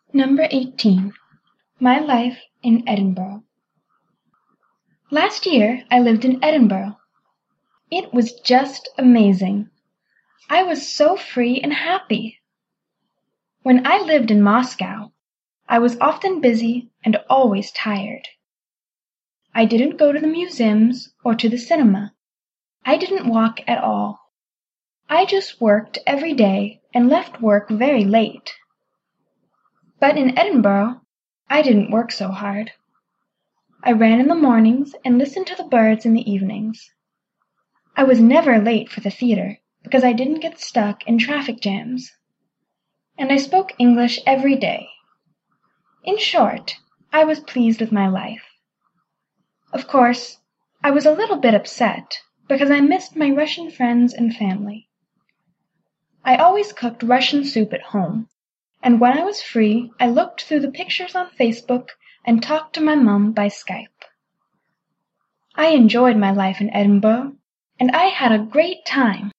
Number 18. My Life in Edinburgh. Last year I lived in Edinburgh. It was just amazing. I was so free and happy. When I lived in Moscow, I was often busy and always tired. I didn't go to the museums or to the cinema. I didn't walk at all. I just worked every day and left work very late. But in Edinburgh, I didn't work so hard. I ran in the mornings and listened to the birds in the evenings. I was never late for the theater because I didn't get stuck in traffic jams. And I spoke English every day. In short, I was pleased with my life. Of course, I was a little bit upset because I missed my Russian friends and family. I always cooked Russian soup at home, and when I was free, I looked through the pictures on Facebook and talked to my mum by Skype. I enjoyed my life in Edinburgh, and I had a great time.